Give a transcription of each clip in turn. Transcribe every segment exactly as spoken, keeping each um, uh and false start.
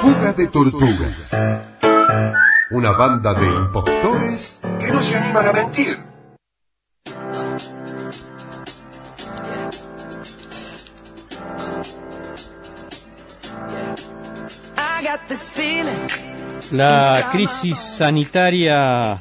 Fuga de Tortugas. Una banda de impostores que no se animan a mentir. La crisis sanitaria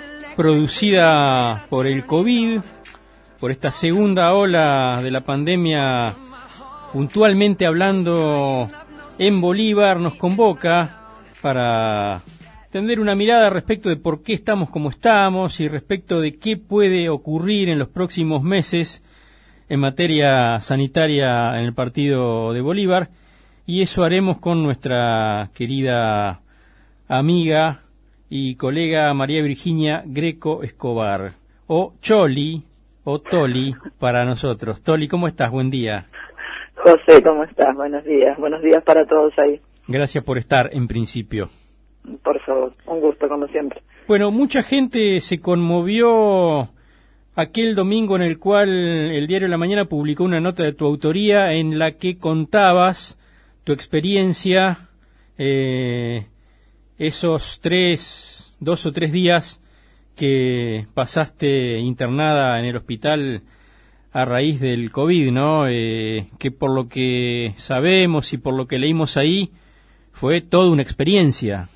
producida por el COVID, por esta segunda ola de la pandemia, puntualmente hablando en Bolívar, nos convoca para tener una mirada respecto de por qué estamos como estamos y respecto de qué puede ocurrir en los próximos meses en materia sanitaria en el partido de Bolívar, y eso haremos con nuestra querida amiga y colega María Virginia Greco Escobar, o Choli, o Toli para nosotros. Toli, ¿cómo estás? Buen día. José, ¿cómo estás? Buenos días. Buenos días para todos ahí. Gracias por estar, en principio. Por favor, un gusto, como siempre. Bueno, mucha gente se conmovió aquel domingo en el cual el Diario de la Mañana publicó una nota de tu autoría en la que contabas tu experiencia, eh, esos tres, dos o tres días que pasaste internada en el hospital a raíz del COVID, ¿no? Eh, que por lo que sabemos y por lo que leímos ahí, fue toda una experiencia.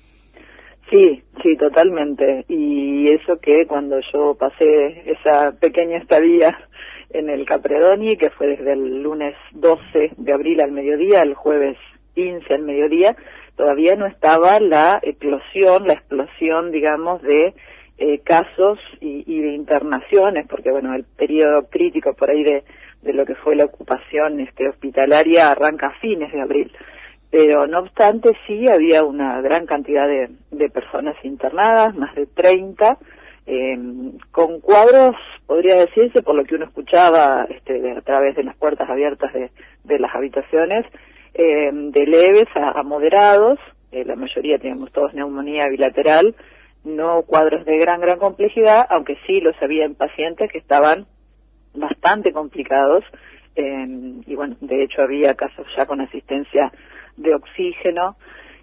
Sí, sí, totalmente. Y eso que cuando yo pasé esa pequeña estadía en el Capredoni, que fue desde el lunes doce de abril al mediodía, el jueves quince al mediodía, todavía no estaba la eclosión, la explosión, digamos, de eh, casos y, y de internaciones, porque bueno, el periodo crítico por ahí de, de lo que fue la ocupación este, hospitalaria arranca a fines de abril. Pero no obstante sí había una gran cantidad de, de personas internadas, más de treinta, eh, con cuadros, podría decirse, por lo que uno escuchaba este, de, a través de las puertas abiertas de, de las habitaciones, eh, de leves a, a moderados, eh, la mayoría teníamos todos neumonía bilateral, no cuadros de gran, gran complejidad, aunque sí los había en pacientes que estaban bastante complicados, eh, y bueno, de hecho había casos ya con asistencia de oxígeno,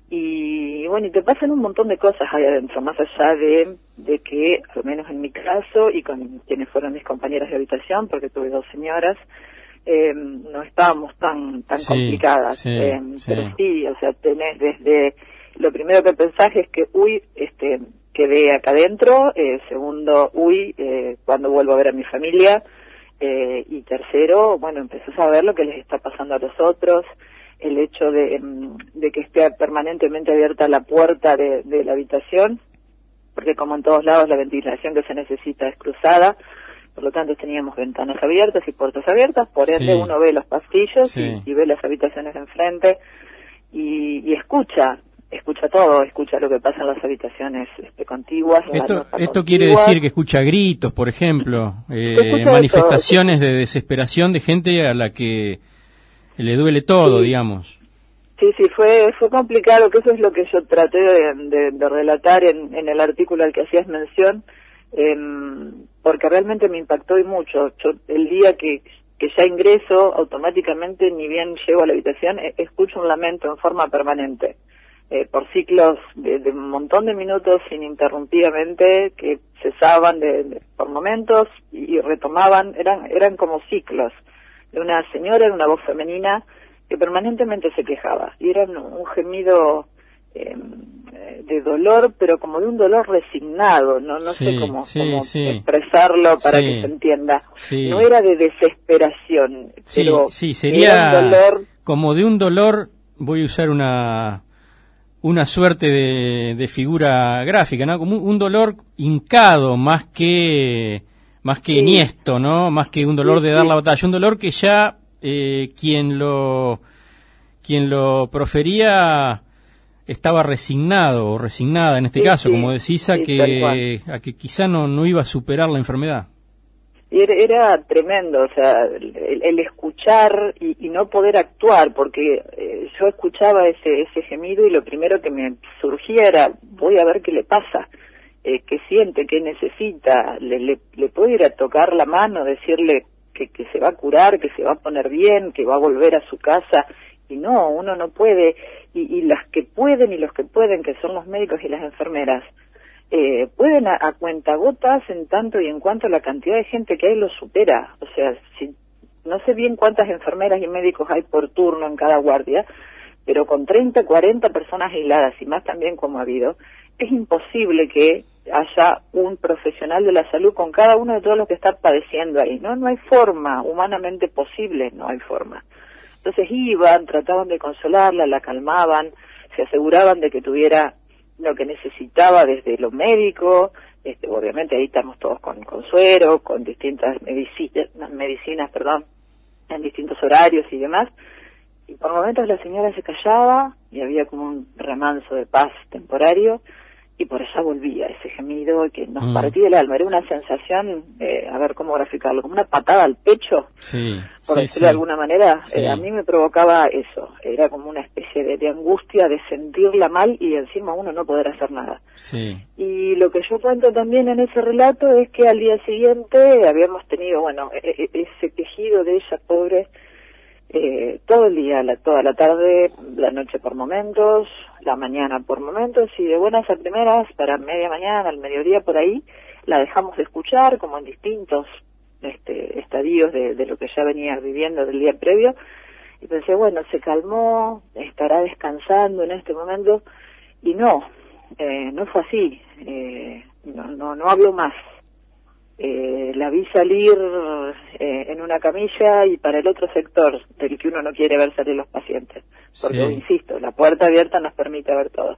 y bueno, y te pasan un montón de cosas ahí adentro, más allá de, de que, al menos en mi caso, y con quienes fueron mis compañeras de habitación, porque tuve dos señoras, eh, no estábamos tan tan sí, complicadas, sí, eh, sí. pero sí, o sea, tenés desde, lo primero que pensás es que, uy, este, quedé acá adentro, eh, segundo, uy, eh, cuando vuelvo a ver a mi familia, eh, y tercero, bueno, empezás a ver lo que les está pasando a los otros, el hecho de, de que esté permanentemente abierta la puerta de, de la habitación, porque como en todos lados la ventilación que se necesita es cruzada, por lo tanto teníamos ventanas abiertas y puertas abiertas, por ende sí. Uno ve los pasillos sí. y, y ve las habitaciones de enfrente y, y escucha, escucha todo, escucha lo que pasa en las habitaciones este, contiguas. Esto, esto quiere decir que escucha gritos, por ejemplo, eh, manifestaciones de, de desesperación de gente a la que le duele todo, sí. digamos. Sí, sí, fue fue complicado, que eso es lo que yo traté de, de, de relatar en, en el artículo al que hacías mención, eh, porque realmente me impactó y mucho. Yo, el día que, que ya ingreso, automáticamente, ni bien llego a la habitación, eh, escucho un lamento en forma permanente, eh, por ciclos de, de un montón de minutos ininterrumpidamente, que cesaban de, de, por momentos y, y retomaban, eran eran como ciclos. De una señora, de una voz femenina, que permanentemente se quejaba, y era un, un gemido eh, de dolor, pero como de un dolor resignado, no no sí, sé cómo, sí, cómo sí. expresarlo para sí. que se entienda. Sí. No era de desesperación, sí, pero sí, sería era un dolor... como de un dolor, voy a usar una una suerte de, de figura gráfica, ¿no? Como un, un dolor hincado más que... más que sí. enhiesto, ¿no? Más que un dolor sí, de dar sí. la batalla, un dolor que ya eh, quien lo quien lo profería estaba resignado o resignada en este sí, caso, sí. como decís, a sí, que a que quizá no no iba a superar la enfermedad. Era, era tremendo, o sea, el, el escuchar y, y no poder actuar, porque eh, yo escuchaba ese ese gemido y lo primero que me surgía era, voy a ver qué le pasa. Eh, qué siente, qué necesita, le, le, le puedo ir a tocar la mano, decirle que, que se va a curar, que se va a poner bien, que va a volver a su casa y no, uno no puede, y, y las que pueden y los que pueden, que son los médicos y las enfermeras, eh, pueden a, a cuentagotas en tanto y en cuanto la cantidad de gente que hay lo supera. O sea, si, no sé bien cuántas enfermeras y médicos hay por turno en cada guardia, pero con treinta, cuarenta personas aisladas y más también como ha habido, es imposible que haya un profesional de la salud con cada uno de todos los que están padeciendo ahí. No, no hay forma, humanamente posible, no hay forma. Entonces iban, trataban de consolarla, la calmaban, se aseguraban de que tuviera lo que necesitaba desde lo médico, este, obviamente ahí estamos todos con, con suero, con distintas medicinas, medicinas, perdón, en distintos horarios y demás, y por momentos la señora se callaba y había como un remanso de paz temporario, y por allá volvía ese gemido que nos mm. partía el alma. Era una sensación, eh, a ver cómo graficarlo, como una patada al pecho, sí, por sí, decirlo sí. de alguna manera. Sí. Eh, a mí me provocaba eso, era como una especie de, de angustia de sentirla mal y encima uno no poder hacer nada. Sí. Y lo que yo cuento también en ese relato es que al día siguiente habíamos tenido, bueno, e- e- ese quejido de ella, pobre, Eh, todo el día, la, toda la tarde, la noche por momentos, la mañana por momentos, y de buenas a primeras, para media mañana, al mediodía por ahí, la dejamos de escuchar, como en distintos este, estadios de, de lo que ya venía viviendo del día previo, y pensé, bueno, se calmó, estará descansando en este momento, y no, eh, no fue así, eh, no, no, no habló más. Eh, la vi salir eh, en una camilla y para el otro sector del que uno no quiere ver salir los pacientes, porque sí. Insisto, la puerta abierta nos permite ver todo.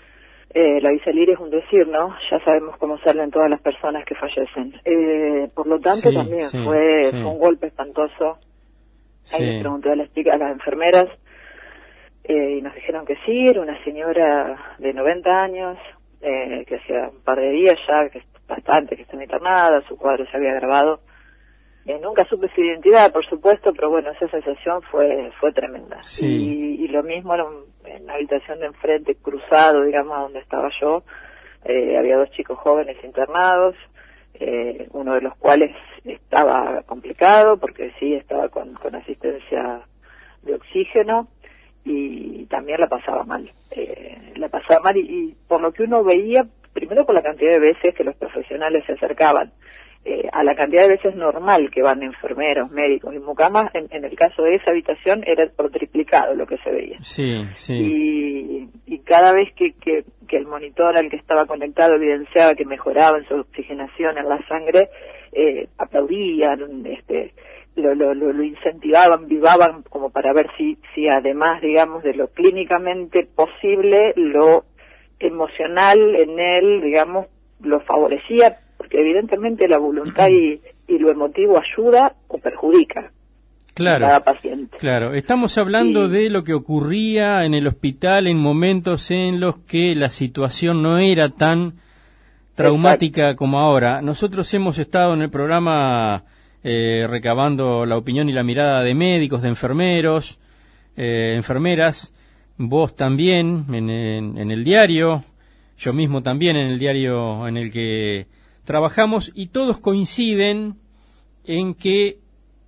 Eh, la vi salir es un decir, ¿no? Ya sabemos cómo salen todas las personas que fallecen. Eh, por lo tanto, sí, también sí, fue, sí. fue un golpe espantoso. Ahí sí. les pregunté a las chicas, a las enfermeras, eh, y nos dijeron que sí, era una señora de noventa años, eh, que hacía un par de días ya, que bastante, que está internada, su cuadro se había grabado. Eh, nunca supe su identidad, por supuesto, pero bueno, esa sensación fue fue tremenda. Sí. Y, y lo mismo era un, en la habitación de enfrente, cruzado, digamos, donde estaba yo, eh, había dos chicos jóvenes internados, eh, uno de los cuales estaba complicado, porque sí, estaba con, con asistencia de oxígeno, y también la pasaba mal. Eh, la pasaba mal y, y por lo que uno veía, primero por la cantidad de veces que los profesionales se acercaban, eh, a la cantidad de veces normal que van enfermeros, médicos y mucamas, en, en el caso de esa habitación era por triplicado lo que se veía. Sí, sí. Y, y cada vez que, que, que el monitor al que estaba conectado evidenciaba que mejoraba en su oxigenación en la sangre, eh, aplaudían, este, lo, lo, lo, lo incentivaban, vivaban como para ver si, si además, digamos, de lo clínicamente posible, lo emocional en él, digamos, lo favorecía, porque evidentemente la voluntad y, y lo emotivo ayuda o perjudica claro, a cada paciente. Claro, estamos hablando y, de lo que ocurría en el hospital en momentos en los que la situación no era tan traumática exacto. como ahora. Nosotros hemos estado en el programa eh, recabando la opinión y la mirada de médicos, de enfermeros, eh, enfermeras, vos también en, en, en el diario, yo mismo también en el diario en el que trabajamos, y todos coinciden en que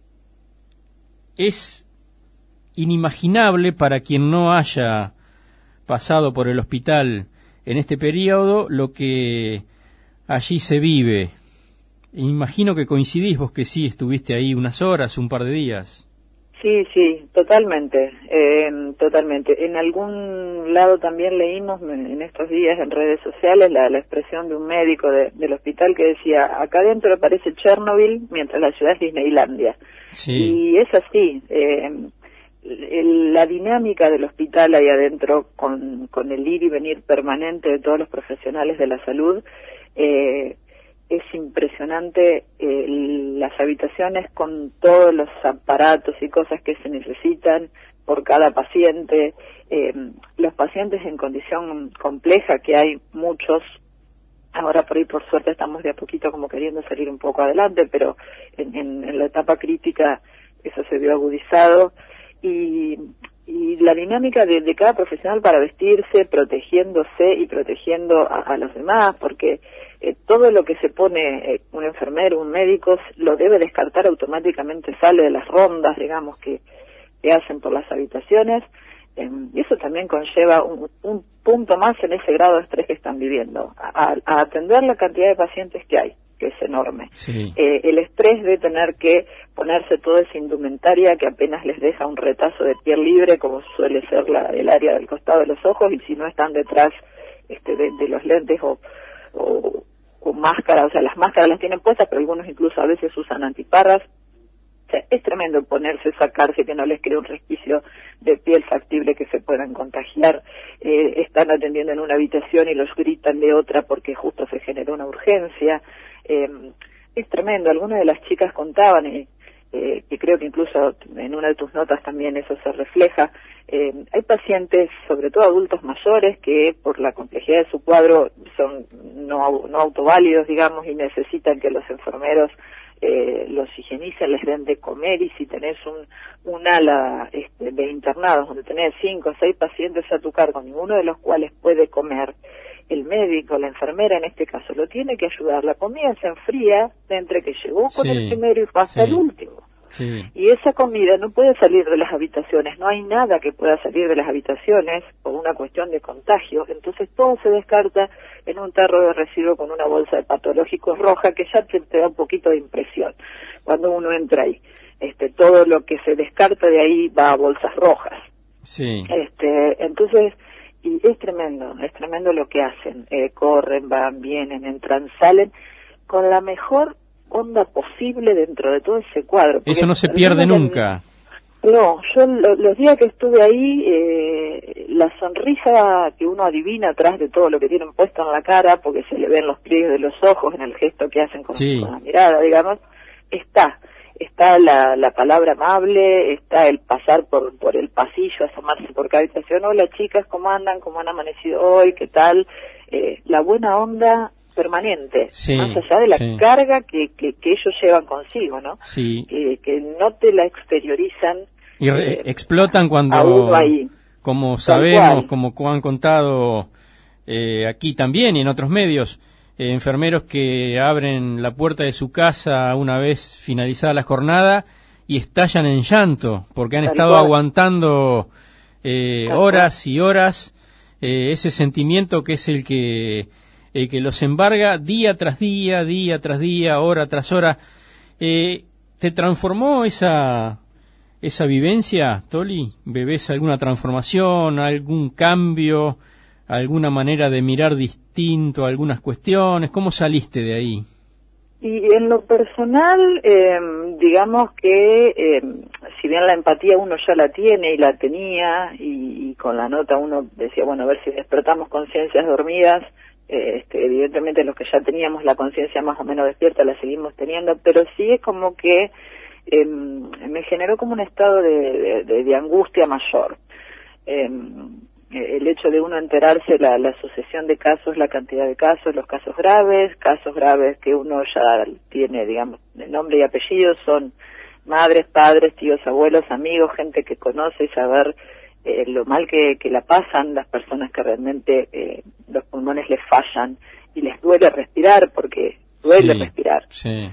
es inimaginable para quien no haya pasado por el hospital en este periodo lo que allí se vive. Imagino que coincidís vos que sí estuviste ahí unas horas, un par de días. Sí, sí, totalmente, eh, totalmente. En algún lado también leímos en estos días en redes sociales la, la expresión de un médico de, del hospital que decía, acá adentro aparece Chernobyl mientras la ciudad es Disneylandia. Sí. Y es así, eh, el, la dinámica del hospital ahí adentro con, con el ir y venir permanente de todos los profesionales de la salud, eh, es impresionante, eh, las habitaciones con todos los aparatos y cosas que se necesitan por cada paciente, eh, los pacientes en condición compleja, que hay muchos, ahora por ahí por suerte estamos de a poquito como queriendo salir un poco adelante, pero en, en, en la etapa crítica eso se vio agudizado, y, y la dinámica de, de cada profesional para vestirse, protegiéndose y protegiendo a, a los demás, porque Eh, todo lo que se pone eh, un enfermero, un médico, lo debe descartar automáticamente, sale de las rondas, digamos, que, que hacen por las habitaciones, eh, y eso también conlleva un, un punto más en ese grado de estrés que están viviendo, a, a atender la cantidad de pacientes que hay, que es enorme. Sí. Eh, el estrés de tener que ponerse toda esa indumentaria que apenas les deja un retazo de piel libre, como suele ser la, el área del costado de los ojos, y si no están detrás este, de, de los lentes o, o con máscara, o sea, las máscaras las tienen puestas, pero algunos incluso a veces usan antiparras. O sea, es tremendo ponerse, sacarse, que no les quede un resquicio de piel factible que se puedan contagiar. Eh, están atendiendo en una habitación y los gritan de otra porque justo se generó una urgencia. Eh, es tremendo. Algunas de las chicas contaban, y eh, que creo que incluso en una de tus notas también eso se refleja, eh, hay pacientes, sobre todo adultos mayores, que por la complejidad de su cuadro son no, no autoválidos, digamos, y necesitan que los enfermeros Eh, los higienicen, les den de comer, y si tenés un, un ala este, de internados donde tenés cinco o seis pacientes a tu cargo, ninguno de los cuales puede comer, el médico, la enfermera en este caso, lo tiene que ayudar. La comida se enfría de entre que llegó con sí, el primero y pasa sí, el último. Sí. Y esa comida no puede salir de las habitaciones, no hay nada que pueda salir de las habitaciones por una cuestión de contagio, entonces todo se descarta en un tarro de residuo con una bolsa de patológicos roja, que ya te, te da un poquito de impresión cuando uno entra ahí. Este, todo lo que se descarta de ahí va a bolsas rojas. Sí. Este, entonces, y es tremendo, es tremendo lo que hacen, eh, corren, van, vienen, entran, salen, con la mejor onda posible dentro de todo ese cuadro. Eso no se pierde nunca. No, yo lo, los días que estuve ahí, eh, la sonrisa que uno adivina atrás de todo lo que tienen puesto en la cara, porque se le ven los pliegues de los ojos en el gesto que hacen con, sí. con la mirada, digamos, está. Está la, la palabra amable, está el pasar por, por el pasillo, asomarse por cada habitación. Hola chicas, ¿cómo andan? ¿Cómo han amanecido hoy? ¿Qué tal? Eh, la buena onda permanente, sí, más allá de la sí. carga que, que, que ellos llevan consigo, ¿no? Sí. Que, que no te la exteriorizan. Y re- eh, explotan cuando, a uno ahí. como sabemos, como han contado eh, aquí también y en otros medios, eh, enfermeros que abren la puerta de su casa una vez finalizada la jornada y estallan en llanto, porque han Tal estado cual. aguantando eh, Tal horas y horas eh, ese sentimiento que es el que eh, que los embarga día tras día, día tras día, hora tras hora. Eh, ¿Te transformó esa esa vivencia, Toli? ¿Bebés alguna transformación, algún cambio, alguna manera de mirar distinto a algunas cuestiones? ¿Cómo saliste de ahí? Y en lo personal, eh, digamos que eh, si bien la empatía uno ya la tiene y la tenía, y, y con la nota uno decía, bueno, a ver si despertamos conciencias dormidas, eh, este, evidentemente los que ya teníamos la conciencia más o menos despierta la seguimos teniendo, pero sí es como que eh, me generó como un estado de, de, de angustia mayor. Eh, el hecho de uno enterarse la, la sucesión de casos, la cantidad de casos, los casos graves, casos graves que uno ya tiene, digamos, de nombre y apellido, son madres, padres, tíos, abuelos, amigos, gente que conoce, y saber eh, lo mal que, que la pasan las personas que realmente eh, los pulmones les fallan y les duele respirar, porque duele sí, respirar. Sí.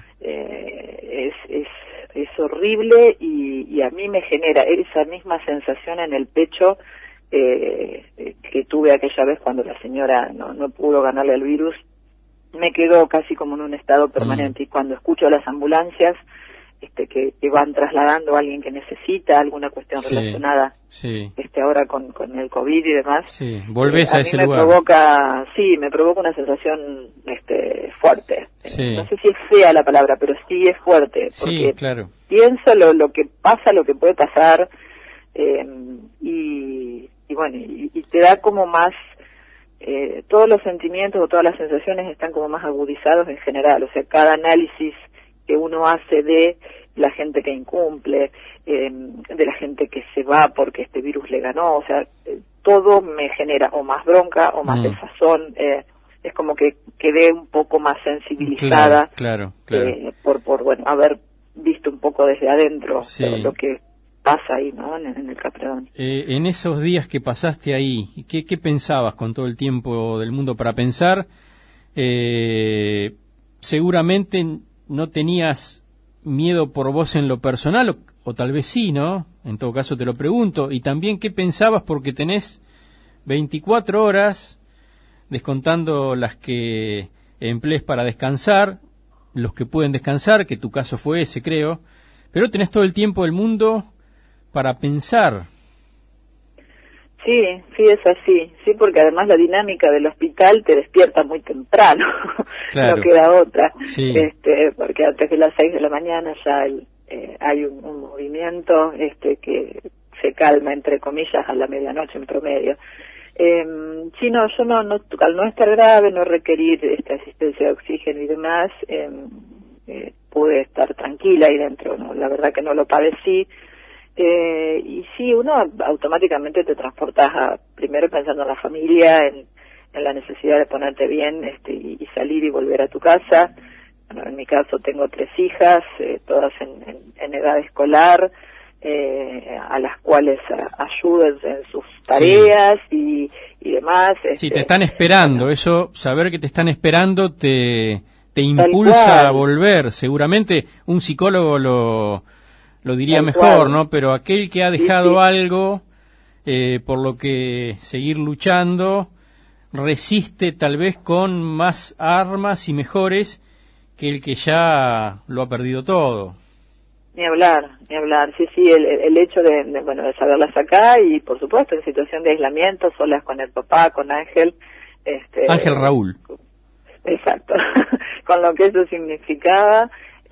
Eh, es, es, es horrible y, y a mí me genera esa misma sensación en el pecho Eh, que tuve aquella vez cuando la señora no, no pudo ganarle al virus. Me quedo casi como en un estado permanente, mm. y cuando escucho las ambulancias este, que, que van trasladando a alguien que necesita alguna cuestión sí, relacionada sí. este ahora con, con el COVID y demás, sí. Volvés eh, a, a ese mí me lugar. provoca, sí, me provoca una sensación este, fuerte. Sí. No sé si es fea la palabra, pero sí es fuerte, porque sí, claro. pienso lo, lo que pasa, lo que puede pasar, eh, y y bueno, y, y te da como más, eh, todos los sentimientos o todas las sensaciones están como más agudizados en general, o sea, cada análisis que uno hace de la gente que incumple, eh, de la gente que se va porque este virus le ganó, o sea, eh, todo me genera o más bronca o más mm. desazón, eh, es como que quedé un poco más sensibilizada, claro, claro, claro. Eh, por, por, bueno, haber visto un poco desde adentro sí. lo, lo que pasa ahí, ¿no? En, en el Capredón. Eh, en esos días que pasaste ahí, ¿qué, qué pensabas con todo el tiempo del mundo para pensar? Eh, seguramente no tenías miedo por vos en lo personal, o, o tal vez sí, ¿no? en todo caso te lo pregunto, y también qué pensabas porque tenés veinticuatro horas, descontando las que emplees para descansar, los que pueden descansar, que tu caso fue ese, creo, pero tenés todo el tiempo del mundo para pensar. Sí, sí, es así, sí, porque además la dinámica del hospital te despierta muy temprano, claro. No queda otra, sí. este, porque antes de las seis de la mañana ya el, eh, hay un, un movimiento este que se calma, entre comillas, a la medianoche en promedio. Eh, sí, no, yo no, no, al no estar grave, no requerir esta asistencia de oxígeno y demás, eh, eh, pude estar tranquila ahí dentro, ¿no? La verdad que no lo padecí. Eh, y sí, uno automáticamente te transportas a, primero pensando en la familia, en, en la necesidad de ponerte bien este, y, y salir y volver a tu casa. Bueno, en mi caso tengo tres hijas, eh, todas en, en, en edad escolar, eh, a las cuales a, ayudo en, en sus tareas sí. y, y demás. Este, sí, te están esperando, bueno. Eso, saber que te están esperando te, te impulsa a volver. Seguramente un psicólogo lo... lo diría mejor, ¿no? Pero aquel que ha dejado sí, sí. algo eh, por lo que seguir luchando, resiste tal vez con más armas y mejores que el que ya lo ha perdido todo. Ni hablar, ni hablar. Sí, sí, el, el hecho de, de, bueno, de saberlas acá y, por supuesto, en situación de aislamiento, solas con el papá, con Ángel. Este, Ángel Raúl. Exacto. Con lo que eso significaba.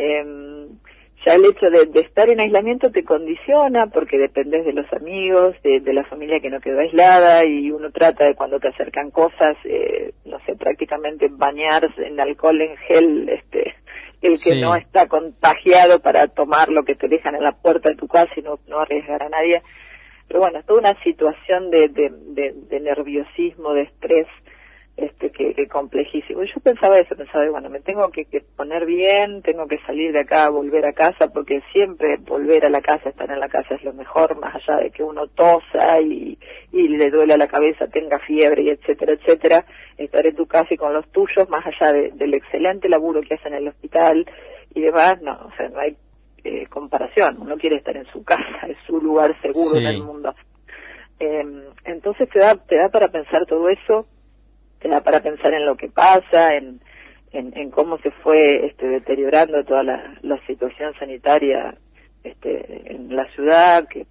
Eh, Ya el hecho de, de estar en aislamiento te condiciona porque dependes de los amigos, de, de la familia que no quedó aislada y uno trata de cuando te acercan cosas, eh, no sé, prácticamente bañarse en alcohol en gel, este, el que sí. no está contagiado para tomar lo que te dejan en la puerta de tu casa y no, no arriesgar a nadie. Pero bueno, es toda una situación de, de, de, de nerviosismo, de estrés, este que, que complejísimo. Y yo pensaba eso, pensaba, bueno, me tengo que, que poner bien, tengo que salir de acá, volver a casa, porque siempre volver a la casa, estar en la casa es lo mejor, más allá de que uno tosa y, y le duele la cabeza, tenga fiebre y etcétera, etcétera, estar en tu casa y con los tuyos, más allá de, del excelente laburo que hacen en el hospital y demás, no, o sea, no hay eh, comparación, uno quiere estar en su casa, es su lugar seguro sí. en el mundo. Eh, entonces te da, te da para pensar todo eso, te da para pensar en lo que pasa, en, en, en cómo se fue este, deteriorando toda la, la situación sanitaria este, en la ciudad, que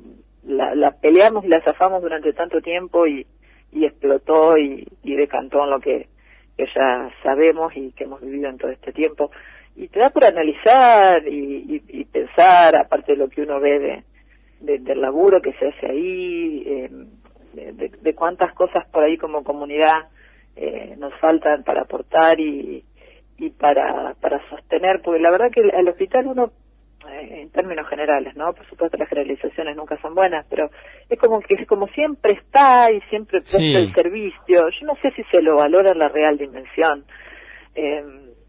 la, la peleamos y la zafamos durante tanto tiempo y, y explotó y, y decantó en lo que, que ya sabemos y que hemos vivido en todo este tiempo. Y te da por analizar y, y, y pensar, aparte de lo que uno ve de, de, del laburo que se hace ahí, eh, de, de, de cuántas cosas por ahí como comunidad Eh, nos faltan para aportar y, y para para sostener, porque la verdad que el, el hospital uno, eh, en términos generales, ¿no? Por supuesto las generalizaciones nunca son buenas, pero es como que como siempre está y siempre presta sí. el servicio. Yo no sé si se lo valora en la real dimensión, eh,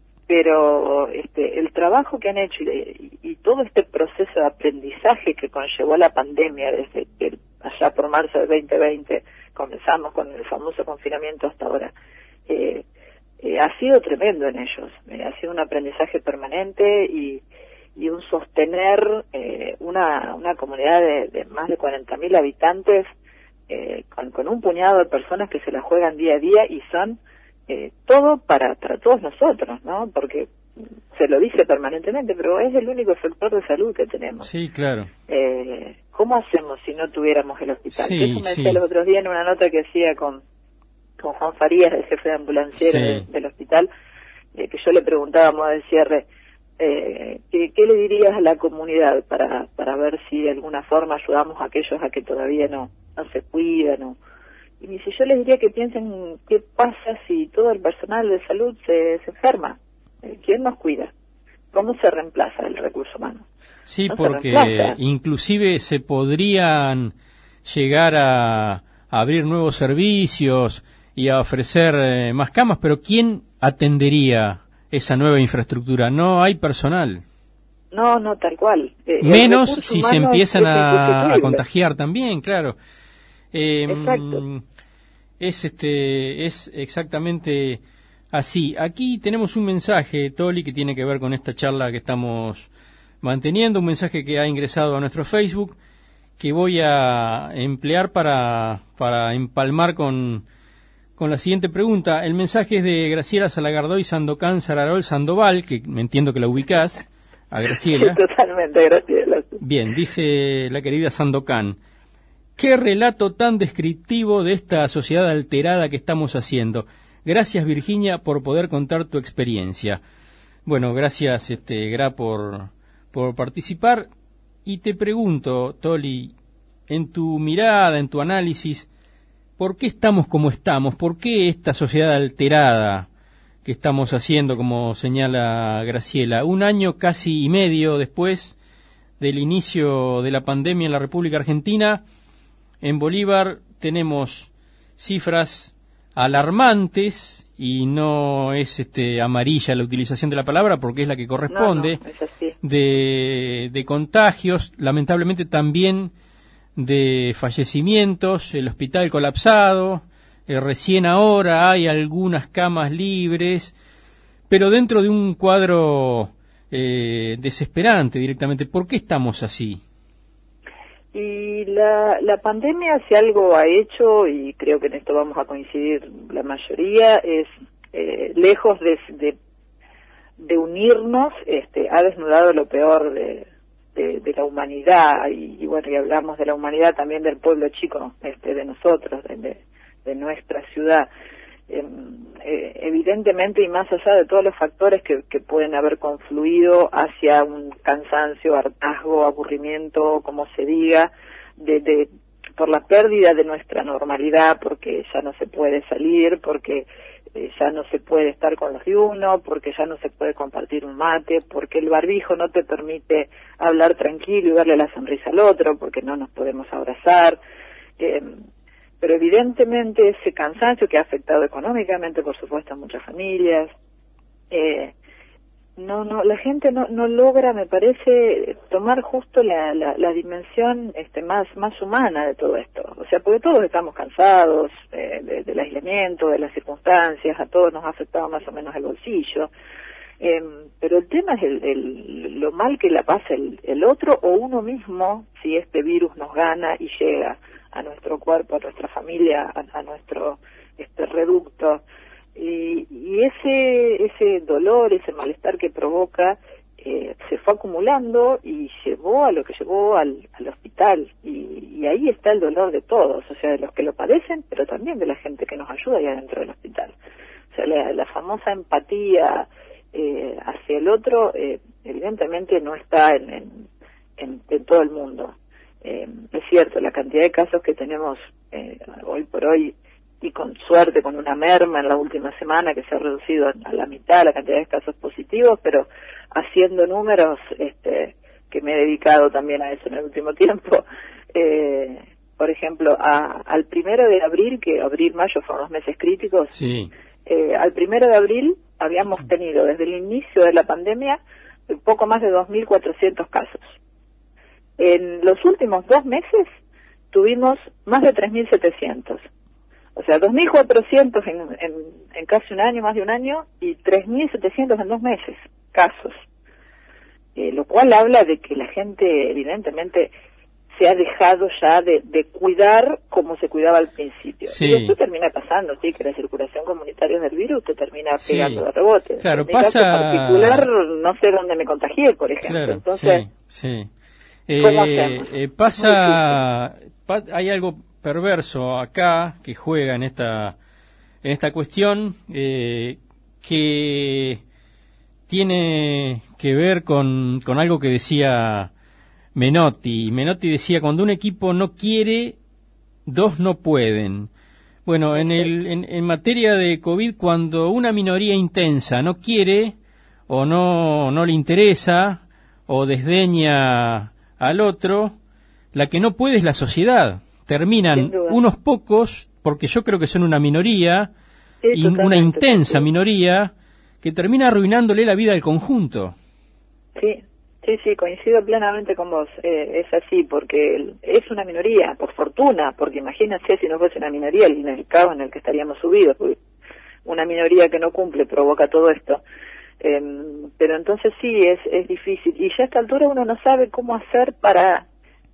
pero este el trabajo que han hecho y, y, y todo este proceso de aprendizaje que conllevó la pandemia desde que allá por marzo del veinte veinte comenzamos con el famoso confinamiento hasta ahora, eh, eh, ha sido tremendo en ellos, eh, ha sido un aprendizaje permanente y, y un sostener eh, una, una comunidad de, de más de cuarenta mil habitantes eh, con, con un puñado de personas que se la juegan día a día y son eh, todo para, para todos nosotros, ¿no? Porque se lo dice permanentemente, pero es el único sector de salud que tenemos. Sí, claro. Eh, ¿Cómo hacemos si no tuviéramos el hospital? Sí, Eso me sí. decía los otros días en una nota que hacía con, con Juan Farías, el jefe de ambulanciero sí. de, del hospital, eh, que yo le preguntaba a modo de cierre, eh, ¿qué, ¿qué le dirías a la comunidad para, para ver si de alguna forma ayudamos a aquellos a que todavía no, no se cuidan? O, y si yo les diría que piensen qué pasa si todo el personal de salud se, se enferma. ¿Quién nos cuida? ¿Cómo se reemplaza el recurso humano? Sí, no porque inclusive se podrían llegar a, a abrir nuevos servicios y a ofrecer eh, más camas, pero ¿quién atendería esa nueva infraestructura? No hay personal. No, no, tal cual. Eh, Menos si se empiezan es, a, a contagiar también, claro. Eh, Exacto. Es, este, es exactamente así. Aquí tenemos un mensaje, Toli, que tiene que ver con esta charla que estamos manteniendo, un mensaje que ha ingresado a nuestro Facebook que voy a emplear para, para empalmar con, con la siguiente pregunta. El mensaje es de Graciela Salagardoy Sandokan Sararol Sandoval, que me entiendo que la ubicás, a Graciela. Sí, totalmente, Graciela. Bien, dice la querida Sandokan: qué relato tan descriptivo de esta sociedad alterada que estamos haciendo. Gracias, Virginia, por poder contar tu experiencia. Bueno, gracias, este, Gra, por, por participar. Y te pregunto, Toli, en tu mirada, en tu análisis, ¿por qué estamos como estamos? ¿Por qué esta sociedad alterada que estamos haciendo, como señala Graciela, un año casi y medio después del inicio de la pandemia en la República Argentina? En Bolívar tenemos cifras alarmantes, y no es este amarilla la utilización de la palabra porque es la que corresponde, no, no, es así. de, de contagios, lamentablemente también de fallecimientos, el hospital colapsado, eh, recién ahora hay algunas camas libres, pero dentro de un cuadro eh, desesperante directamente. ¿Por qué estamos así? Y la, la pandemia, si algo ha hecho, y creo que en esto vamos a coincidir la mayoría, es eh, lejos de, de, de unirnos, este, ha desnudado lo peor de, de, de la humanidad, y, y bueno, y hablamos de la humanidad también del pueblo chico, este, de nosotros, de, de, de nuestra ciudad. Eh, eh, evidentemente, y más allá de todos los factores que, que pueden haber confluido hacia un cansancio, hartazgo, aburrimiento, como se diga, de, de por la pérdida de nuestra normalidad, porque ya no se puede salir, porque eh, ya no se puede estar con los de uno, porque ya no se puede compartir un mate, porque el barbijo no te permite hablar tranquilo y darle la sonrisa al otro, porque no nos podemos abrazar. Eh, Pero evidentemente ese cansancio que ha afectado económicamente, por supuesto, a muchas familias, eh, no, no, la gente no, no logra, me parece, tomar justo la, la, la dimensión este, más, más humana de todo esto. O sea, porque todos estamos cansados eh, de, del aislamiento, de las circunstancias, a todos nos ha afectado más o menos el bolsillo. Eh, pero el tema es el, el, lo mal que la pasa el, el otro o uno mismo si este virus nos gana y llega a nuestro cuerpo, a nuestra familia, a, a nuestro este reducto. Y, y ese ese dolor, ese malestar que provoca, eh, se fue acumulando y llevó a lo que llevó al, al hospital. Y, y ahí está el dolor de todos, o sea, de los que lo padecen, pero también de la gente que nos ayuda allá dentro del hospital. O sea, la, la famosa empatía eh, hacia el otro, eh, evidentemente no está en, en, en, en todo el mundo. Eh, es cierto, la cantidad de casos que tenemos eh, hoy por hoy, y con suerte con una merma en la última semana que se ha reducido a la mitad la cantidad de casos positivos, pero haciendo números, este, que me he dedicado también a eso en el último tiempo, eh, por ejemplo, a, al primero de abril, que abril-mayo fueron los meses críticos, sí. eh, al primero de abril habíamos tenido desde el inicio de la pandemia un poco más de dos mil cuatrocientos casos. En los últimos dos meses tuvimos más de tres mil setecientos. O sea, dos mil cuatrocientos en, en, en casi un año, más de un año, y tres mil setecientos en dos meses, casos. Eh, lo cual habla de que la gente, evidentemente, se ha dejado ya de, de cuidar como se cuidaba al principio. Sí. Y esto termina pasando, sí, que la circulación comunitaria del virus te termina Sí. pegando de rebote. Claro, en mi pasa... caso particular, no sé dónde me contagié, por ejemplo. Claro, Entonces, sí, sí. ¿cómo Eh, hacemos? eh, pasa, pa, hay algo perverso acá que juega en esta en esta cuestión eh, que tiene que ver con, con algo que decía Menotti. Menotti decía: cuando un equipo no quiere, dos no pueden. Bueno, en el en, en materia de COVID, cuando una minoría intensa no quiere o no no le interesa o desdeña al otro, la que no puede es la sociedad. Terminan unos pocos, porque yo creo que son una minoría, sí, y una intensa minoría, que termina arruinándole la vida al conjunto. Sí, sí, sí, coincido plenamente con vos. Eh, es así, porque es una minoría, por fortuna, porque imagínense si no fuese una minoría, el, el caos en el que estaríamos subidos. Una minoría que no cumple provoca todo esto. Eh, pero entonces sí, es, es difícil. Y ya a esta altura uno no sabe cómo hacer para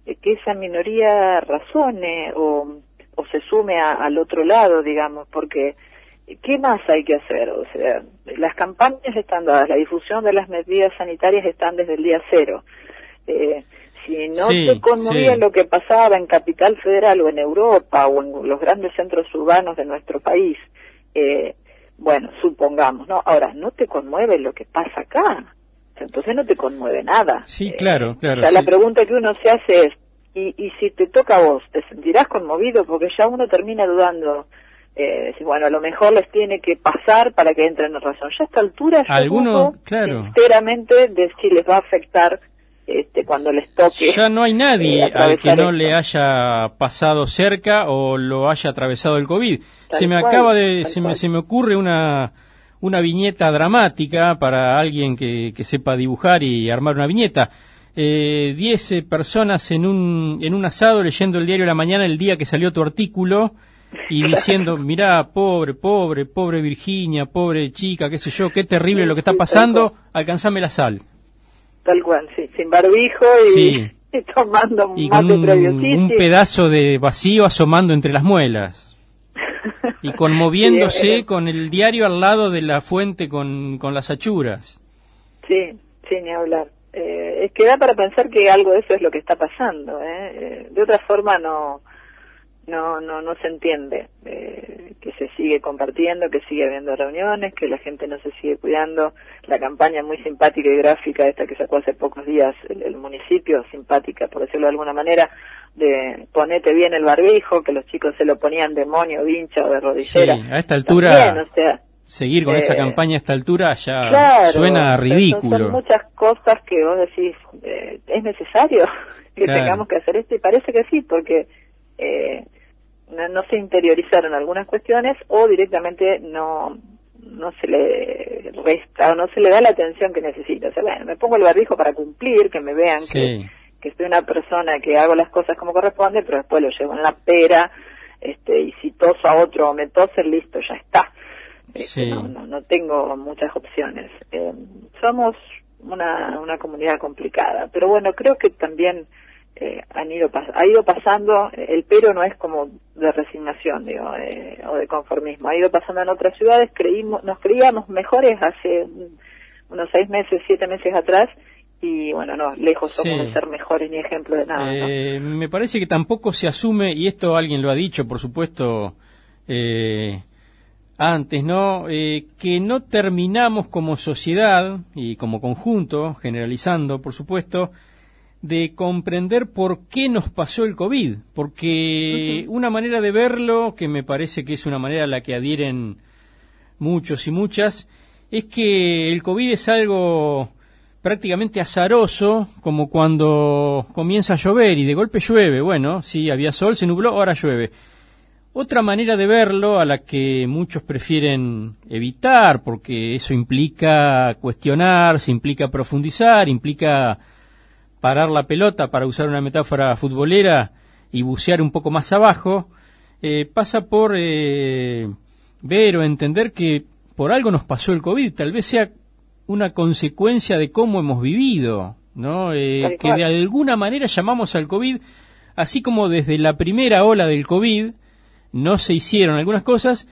eh, que esa minoría razone o, o se sume a, al otro lado, digamos, porque ¿qué más hay que hacer? O sea, las campañas están dadas, la difusión de las medidas sanitarias están desde el día cero. Eh, si no sí, te conmovía sí. lo que pasaba en Capital Federal o en Europa o en los grandes centros urbanos de nuestro país, eh, bueno, supongamos, ¿no? Ahora, ¿no te conmueve lo que pasa acá? O sea, entonces no te conmueve nada. Sí, eh, claro, claro. O sea, sí. la pregunta que uno se hace es, y, y si te toca a vos, ¿te sentirás conmovido? Porque ya uno termina dudando. Eh, bueno, a lo mejor les tiene que pasar para que entren en razón. Ya a esta altura yo Algunos, dudo claro. sinceramente de si les va a afectar este, cuando les toque. Ya no hay nadie eh, al que no esto. le haya pasado cerca o lo haya atravesado el COVID. Tal se me cual, acaba de, tal se me, cual. se me ocurre una una viñeta dramática para alguien que, que sepa dibujar y armar una viñeta. Eh, diez eh, personas en un en un asado leyendo el diario de la mañana el día que salió tu artículo y diciendo, mirá, pobre, pobre, pobre Virginia, pobre chica, qué sé yo, qué terrible lo que está Sí, pasando, tal alcanzame la sal. Tal cual, sí, sin barbijo y, Sí. y tomando Y mate con un, previo. Sí, un sí. pedazo de vacío asomando entre las muelas. Y conmoviéndose Sí, era- con el diario al lado de la fuente con, con las achuras. Sí, sí, ni hablar. Eh, es que da para pensar que algo de eso es lo que está pasando. ¿eh? Eh, de otra forma no no no no se entiende eh, que se sigue compartiendo, que sigue habiendo reuniones, que la gente no se sigue cuidando. La campaña muy simpática y gráfica esta que sacó hace pocos días el, el municipio, simpática por decirlo de alguna manera, de ponete bien el barbijo, que los chicos se lo ponían de moño, vincha o de rodillera. Sí, a esta altura, También, o sea, seguir con eh, esa campaña a esta altura ya claro, suena o sea, ridículo. Son, son muchas cosas que vos decís, eh, ¿es necesario que Claro. tengamos que hacer esto? Y parece que sí, porque eh, no, no se interiorizaron algunas cuestiones o directamente no no se le resta o no se le da la atención que necesita. O sea, bueno, me pongo el barbijo para cumplir, que me vean Sí. que, que soy una persona que hago las cosas como corresponde, pero después lo llevo en la pera, este, y si toso a otro o me tosen, listo, ya está. Este, Sí. no, no, no tengo muchas opciones. Eh, somos una, una comunidad complicada, pero bueno, creo que también eh, han ido pas ha ido pasando, el pero no es como de resignación, digo, eh, o de conformismo, ha ido pasando en otras ciudades, creímos, nos creíamos mejores hace unos seis meses, siete meses atrás, y bueno, no, lejos somos Sí. de ser mejores ni ejemplo de nada, ¿no? Eh, me parece que tampoco se asume, y esto alguien lo ha dicho, por supuesto, eh, antes, ¿no? Eh, que no terminamos como sociedad y como conjunto, generalizando, por supuesto, de comprender por qué nos pasó el COVID, porque Uh-huh. una manera de verlo, que me parece que es una manera a la que adhieren muchos y muchas, es que el COVID es algo prácticamente azaroso, como cuando comienza a llover y de golpe llueve. Bueno, sí, había sol, se nubló, ahora llueve. Otra manera de verlo, a la que muchos prefieren evitar, porque eso implica cuestionarse, implica profundizar, implica parar la pelota, para usar una metáfora futbolera, y bucear un poco más abajo, eh, pasa por eh, ver o entender que por algo nos pasó el COVID, tal vez sea una consecuencia de cómo hemos vivido, ¿no? Eh, que de alguna manera llamamos al COVID, así como desde la primera ola del COVID no se hicieron algunas cosas,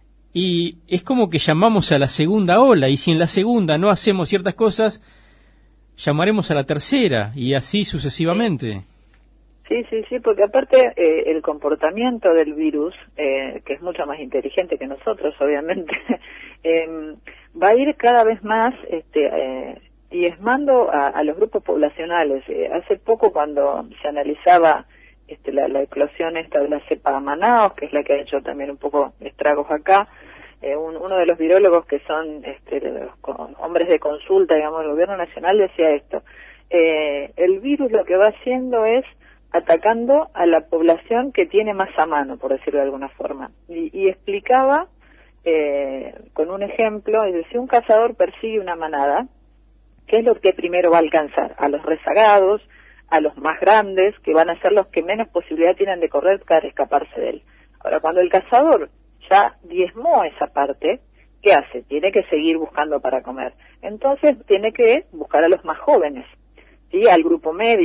y es como que llamamos a la segunda ola, y si en la segunda no hacemos ciertas cosas, llamaremos a la tercera, y así sucesivamente. Sí, sí, sí, porque aparte eh, el comportamiento del virus, eh, que es mucho más inteligente que nosotros, obviamente, eh, va a ir cada vez más este, eh, diezmando a, a los grupos poblacionales. Eh, hace poco, cuando se analizaba este, la, la eclosión esta de la cepa Manaos, que es la que ha hecho también un poco estragos acá, eh, un, uno de los virólogos que son este, los con, hombres de consulta, digamos, del gobierno nacional, decía esto: eh, el virus lo que va haciendo es atacando a la población que tiene más a mano, por decirlo de alguna forma. Y, y explicaba eh, con un ejemplo, es decir, si un cazador persigue una manada, ¿qué es lo que primero va a alcanzar? A los rezagados, a los más grandes, que van a ser los que menos posibilidad tienen de correr para escaparse de él. Ahora, cuando el cazador ya diezmó esa parte, ¿qué hace? Tiene que seguir buscando para comer. Entonces, tiene que buscar a los más jóvenes, ¿sí? Al grupo medio,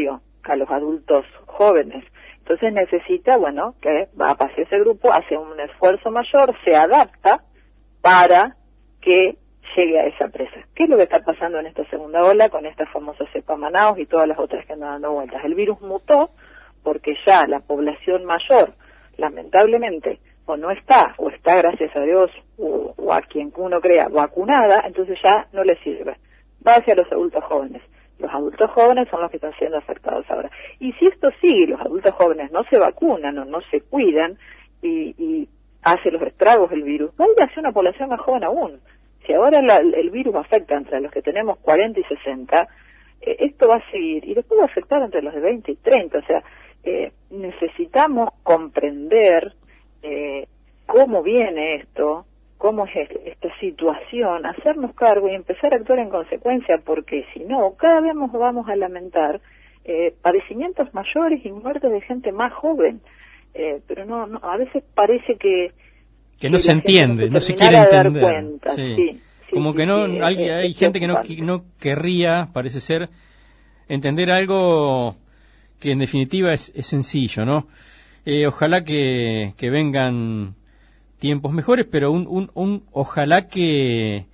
a los adultos jóvenes. Entonces necesita, bueno, que va hacia ese grupo, hace un esfuerzo mayor, se adapta para que llegue a esa presa. ¿Qué es lo que está pasando en esta segunda ola con esta famosa cepa Manaus y todas las otras que andan dando vueltas? El virus mutó porque ya la población mayor, lamentablemente, o no está, o está, gracias a Dios, o, o a quien uno crea, vacunada, entonces ya no le sirve. Va hacia los adultos jóvenes. Los adultos jóvenes son los que están siendo afectados ahora. Y si esto sigue, los adultos jóvenes no se vacunan o no se cuidan y, y hace los estragos el virus, va a ir hacia una población más joven aún. Si ahora la, el virus afecta entre los que tenemos cuarenta y sesenta, eh, esto va a seguir y después va a afectar entre los de veinte y treinta. O sea, eh, necesitamos comprender eh, cómo viene esto, cómo es esta situación, hacernos cargo y empezar a actuar en consecuencia, porque si no, cada vez nos vamos a lamentar eh, padecimientos mayores y muertes de gente más joven. Eh, pero no, no, a veces parece que que no se entiende, no se quiere entender. Sí. Sí, sí, Como sí, que no, sí, hay, es, hay es gente que no, preocupante. que no querría, parece ser, entender algo que en definitiva es, es sencillo, ¿no? Eh, ojalá que, que vengan tiempos mejores, pero un, un, un ojalá que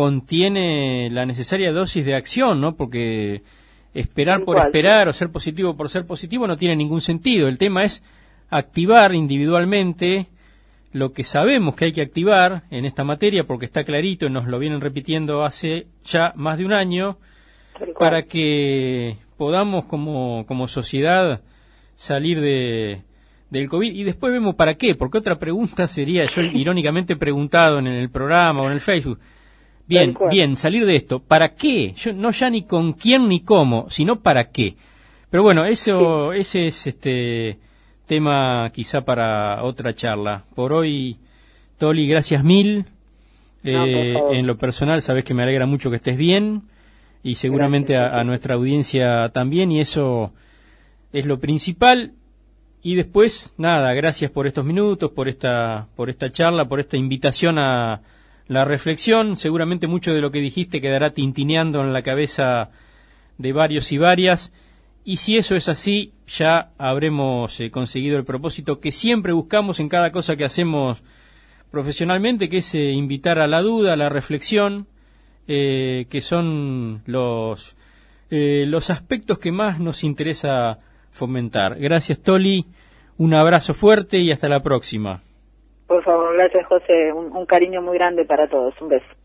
contiene la necesaria dosis de acción, ¿no? Porque esperar Tal por cual, esperar o ser positivo por ser positivo no tiene ningún sentido. El tema es activar individualmente lo que sabemos que hay que activar en esta materia, porque está clarito y nos lo vienen repitiendo hace ya más de un año, para que podamos como, como sociedad salir de, del COVID. Y después vemos para qué, porque otra pregunta sería, yo irónicamente preguntado en el programa o en el Facebook, bien, bien, salir de esto, ¿para qué? Yo no ya ni con quién ni cómo, sino para qué. Pero bueno, eso, sí. ese es este tema quizá para otra charla. Por hoy, Toli, gracias mil. Eh, no, en lo personal, sabes que me alegra mucho que estés bien y seguramente a, a nuestra audiencia también, y eso es lo principal. Y después, nada, gracias por estos minutos, por esta, por esta charla, por esta invitación a la reflexión. Seguramente mucho de lo que dijiste quedará tintineando en la cabeza de varios y varias. Y si eso es así, ya habremos eh, conseguido el propósito que siempre buscamos en cada cosa que hacemos profesionalmente, que es eh, invitar a la duda, a la reflexión, eh, que son los, eh, los aspectos que más nos interesa fomentar. Gracias, Toli, un abrazo fuerte y hasta la próxima. Por favor, gracias, José, un, un cariño muy grande para todos, un beso.